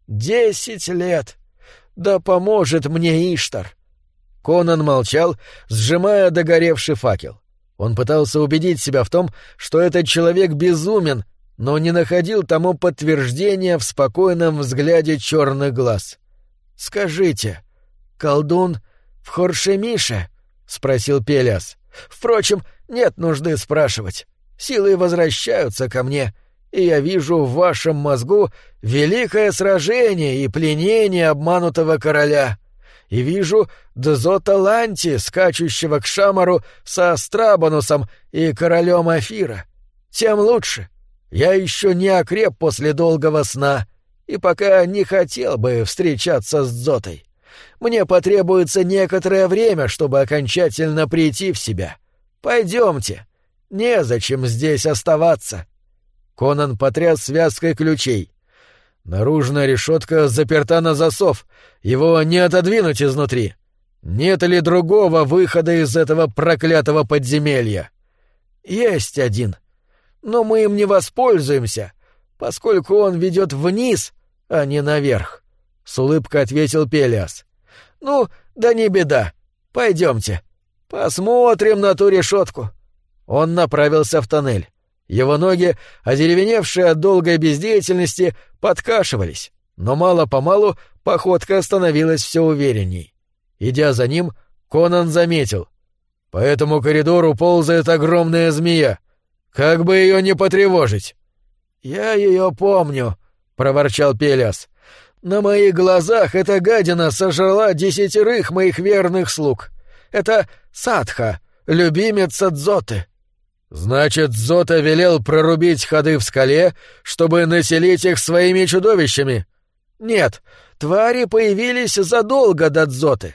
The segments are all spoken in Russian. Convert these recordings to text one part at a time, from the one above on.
10 лет! Да поможет мне Иштар!» Конан молчал, сжимая догоревший факел. Он пытался убедить себя в том, что этот человек безумен, но не находил тому подтверждения в спокойном взгляде черных глаз. «Скажите, колдун в Хоршемише?» — спросил Пелиас. «Впрочем, нет нужды спрашивать. Силы возвращаются ко мне, и я вижу в вашем мозгу великое сражение и пленение обманутого короля. И вижу Дзота Ланти, скачущего к Шамару со Страбонусом и королем Афира. Тем лучше. Я еще не окреп после долгого сна, и пока не хотел бы встречаться с Дзотой. Мне потребуется некоторое время, чтобы окончательно прийти в себя. Пойдемте. Незачем здесь оставаться». Конан потряс связкой ключей. «Наружная решетка заперта на засов. Его не отодвинуть изнутри. Нет ли другого выхода из этого проклятого подземелья?» «Есть один. Но мы им не воспользуемся, поскольку он ведет вниз, а не наверх», — с улыбкой ответил Пелиас. «Ну, да не беда. Пойдемте. Посмотрим на ту решетку». Он направился в тоннель. Его ноги, одеревеневшие от долгой бездеятельности, подкашивались, но мало-помалу походка становилась все уверенней. Идя за ним, Конан заметил. «По этому коридору ползает огромная змея. Как бы ее не потревожить!» «Я ее помню», — проворчал Пелиас. «На моих глазах эта гадина сожрала 10 моих верных слуг. Это Садха, любимица Дзоты». «Значит, Дзота велел прорубить ходы в скале, чтобы населить их своими чудовищами?» «Нет, твари появились задолго до Дзоты.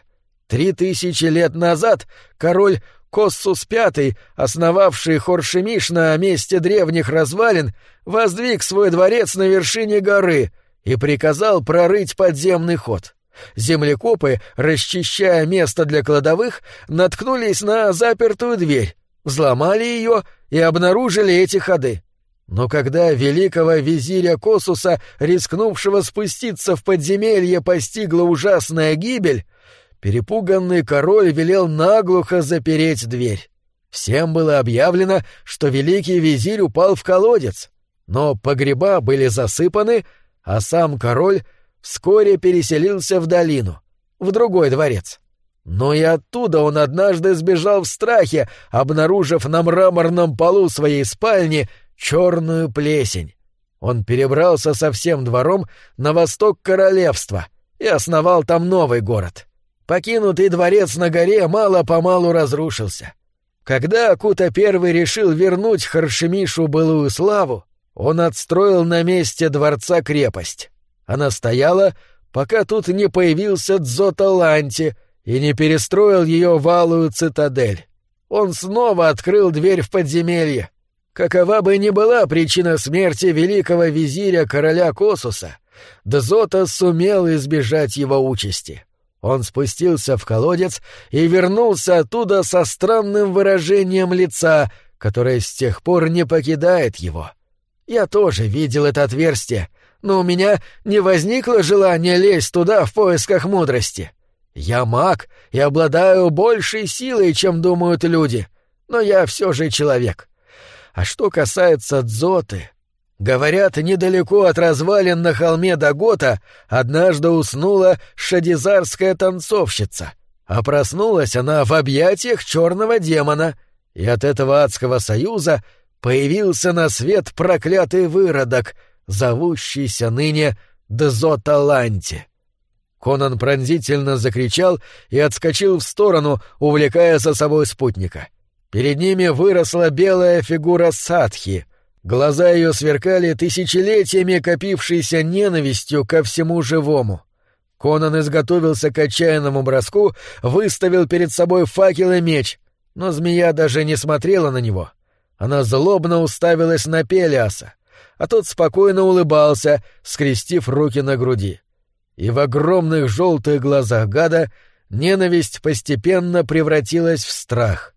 3000 лет назад король Коссус V, основавший Хоршемиш на месте древних развалин, воздвиг свой дворец на вершине горы и приказал прорыть подземный ход. Землекопы, расчищая место для кладовых, наткнулись на запертую дверь, взломали ее и обнаружили эти ходы. Но когда великого визиря Косуса, рискнувшего спуститься в подземелье, постигла ужасная гибель, перепуганный король велел наглухо запереть дверь. Всем было объявлено, что великий визирь упал в колодец, но погреба были засыпаны, а сам король вскоре переселился в долину, в другой дворец. Но и оттуда он однажды сбежал в страхе, обнаружив на мраморном полу своей спальни черную плесень. Он перебрался со всем двором на восток королевства и основал там новый город. Покинутый дворец на горе мало-помалу разрушился. Когда Акута I решил вернуть Хоршемишу былую славу, он отстроил на месте дворца крепость. Она стояла, пока тут не появился Дзота Ланти и не перестроил ее в алую цитадель. Он снова открыл дверь в подземелье. Какова бы ни была причина смерти великого визиря короля Косуса, Дзота сумел избежать его участи. Он спустился в колодец и вернулся оттуда со странным выражением лица, которое с тех пор не покидает его. Я тоже видел это отверстие, но у меня не возникло желания лезть туда в поисках мудрости. Я маг и обладаю большей силой, чем думают люди, но я все же человек. А что касается Дзоты, говорят, недалеко от развалин на холме Дагота однажды уснула шадизарская танцовщица, а проснулась она в объятиях черного демона, и от этого адского союза появился на свет проклятый выродок, зовущийся ныне Дзота Ланти. Конан пронзительно закричал и отскочил в сторону, увлекая за собой спутника. Перед ними выросла белая фигура Садхи. Глаза ее сверкали тысячелетиями копившейся ненавистью ко всему живому. Конан изготовился к отчаянному броску, выставил перед собой факел и меч, но змея даже не смотрела на него. Она злобно уставилась на Пелиаса, а тот спокойно улыбался, скрестив руки на груди. И в огромных желтых глазах гада ненависть постепенно превратилась в страх,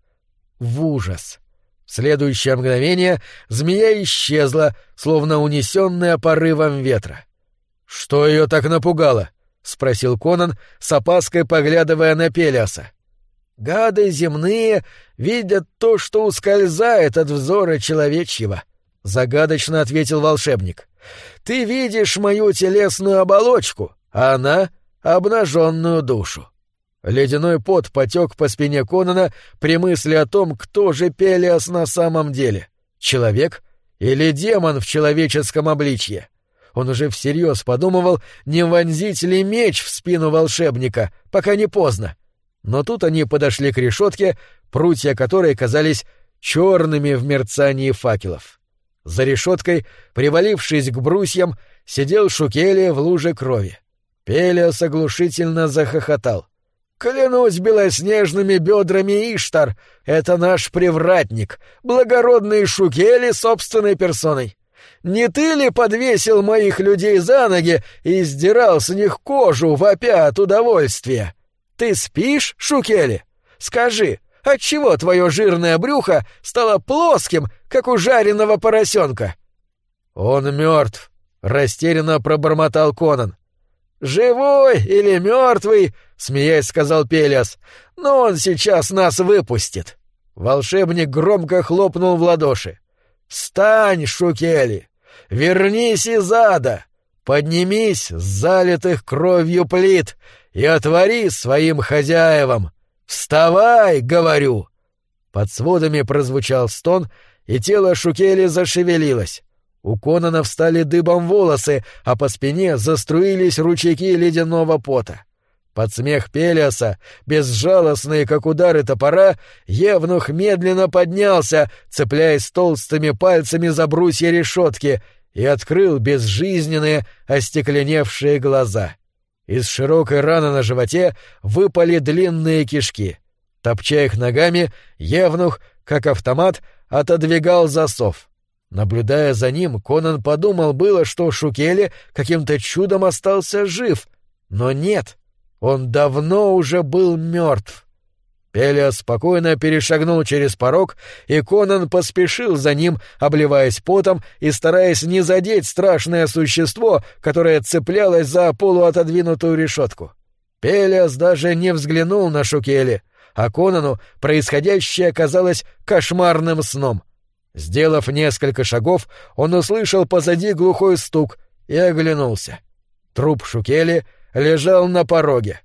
в ужас. В следующее мгновение змея исчезла, словно унесенная порывом ветра. «Что ее так напугало?» — спросил Конан, с опаской поглядывая на Пелиаса. «Гады земные видят то, что ускользает от взора человечьего», — загадочно ответил волшебник. «Ты видишь мою телесную оболочку, а она — обнаженную душу». Ледяной пот потек по спине Конана при мысли о том, кто же Пелиас на самом деле — человек или демон в человеческом обличье. Он уже всерьез подумывал, не вонзить ли меч в спину волшебника, пока не поздно. Но тут они подошли к решетке, прутья которой казались черными в мерцании факелов. За решеткой, привалившись к брусьям, сидел Шукели в луже крови. Пелиас оглушительно захохотал. «Клянусь белоснежными бедрами Иштар, это наш привратник, благородный Шукели собственной персоной. Не ты ли подвесил моих людей за ноги и сдирал с них кожу, вопя от удовольствия? Ты спишь, Шукели? Скажи, отчего твое жирное брюхо стало плоским, как у жареного поросенка?» «Он мертв», — растерянно пробормотал Конан. «Живой или мертвый?» — смеясь сказал Пелиас. «Но он сейчас нас выпустит». Волшебник громко хлопнул в ладоши. «Встань, Шукели! Вернись из ада! Поднимись с залитых кровью плит и отвори своим хозяевам! Вставай, говорю!» Под сводами прозвучал стон, и тело Шукели зашевелилось. У Конана встали дыбом волосы, а по спине заструились ручейки ледяного пота. Под смех Пелиаса, безжалостный, как удары топора, евнух медленно поднялся, цепляясь толстыми пальцами за брусья решетки, и открыл безжизненные, остекленевшие глаза. Из широкой раны на животе выпали длинные кишки. Топча их ногами, евнух, как автомат, отодвигал засов. Наблюдая за ним, Конан подумал было, что Шукели каким-то чудом остался жив, но нет. Он давно уже был мертв. Пелиас спокойно перешагнул через порог, и Конан поспешил за ним, обливаясь потом и стараясь не задеть страшное существо, которое цеплялось за полуотодвинутую решетку. Пелиас даже не взглянул на Шукели, а Конану происходящее казалось кошмарным сном. Сделав несколько шагов, он услышал позади глухой стук и оглянулся. Труп Шукели лежал на пороге.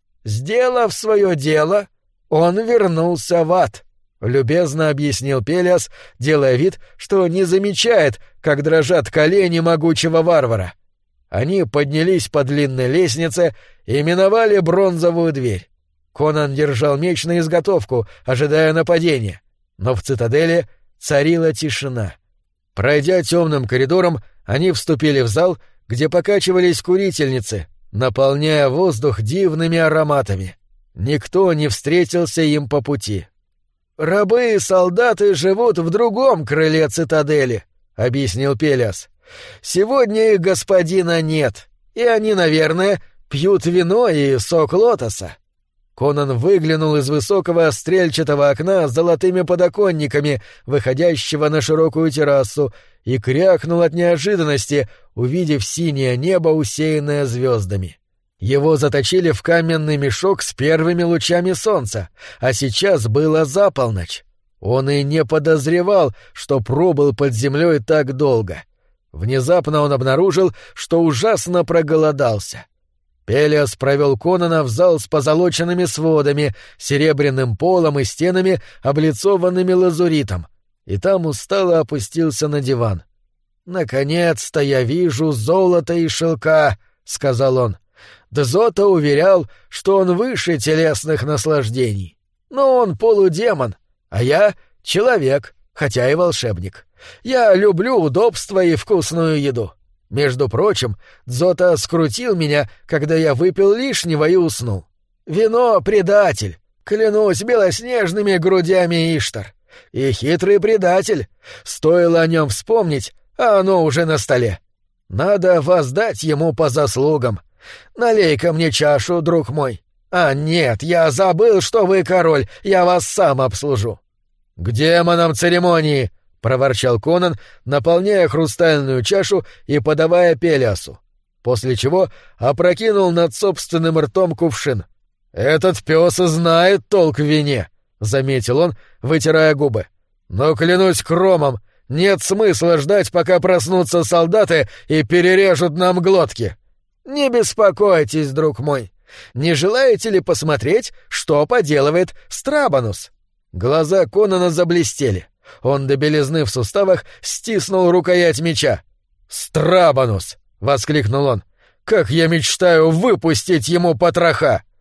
«Сделав свое дело, он вернулся в ад», — любезно объяснил Пелиас, делая вид, что не замечает, как дрожат колени могучего варвара. Они поднялись по длинной лестнице и миновали бронзовую дверь. Конан держал меч на изготовку, ожидая нападения, но в цитадели царила тишина. Пройдя темным коридором, они вступили в зал, где покачивались курительницы, наполняя воздух дивными ароматами. Никто не встретился им по пути. «Рабы и солдаты живут в другом крыле цитадели», — объяснил Пелиас. «Сегодня их господина нет, и они, наверное, пьют вино и сок лотоса». Конан выглянул из высокого стрельчатого окна с золотыми подоконниками, выходящего на широкую террасу, и крякнул от неожиданности, увидев синее небо, усеянное звездами. Его заточили в каменный мешок с первыми лучами солнца, а сейчас было за полночь. Он и не подозревал, что пробыл под землей так долго. Внезапно он обнаружил, что ужасно проголодался. Пелиас провел Конана в зал с позолоченными сводами, серебряным полом и стенами, облицованными лазуритом, и там устало опустился на диван. «Наконец-то я вижу золото и шелка», — сказал он. «Дзота уверял, что он выше телесных наслаждений. Но он полудемон, а я — человек, хотя и волшебник. Я люблю удобство и вкусную еду. Между прочим, Дзота скрутил меня, когда я выпил лишнего и уснул. Вино — предатель, клянусь белоснежными грудями Иштар. И хитрый предатель. Стоило о нем вспомнить, а оно уже на столе. Надо воздать ему по заслугам. Налей-ка мне чашу, друг мой. А нет, я забыл, что вы король, я вас сам обслужу». «К демонам церемонии!» — проворчал Конан, наполняя хрустальную чашу и подавая Пелиасу. после чего опрокинул над собственным ртом кувшин. «Этот пес знает толк в вине», — заметил он, вытирая губы. «Но, клянусь кромом, нет смысла ждать, пока проснутся солдаты и перережут нам глотки». «Не беспокойтесь, друг мой. Не желаете ли посмотреть, что поделывает Страбонус?» Глаза Конана заблестели. Он до белизны в суставах стиснул рукоять меча. «Страбонус!» — воскликнул он. «Как я мечтаю выпустить ему потроха!»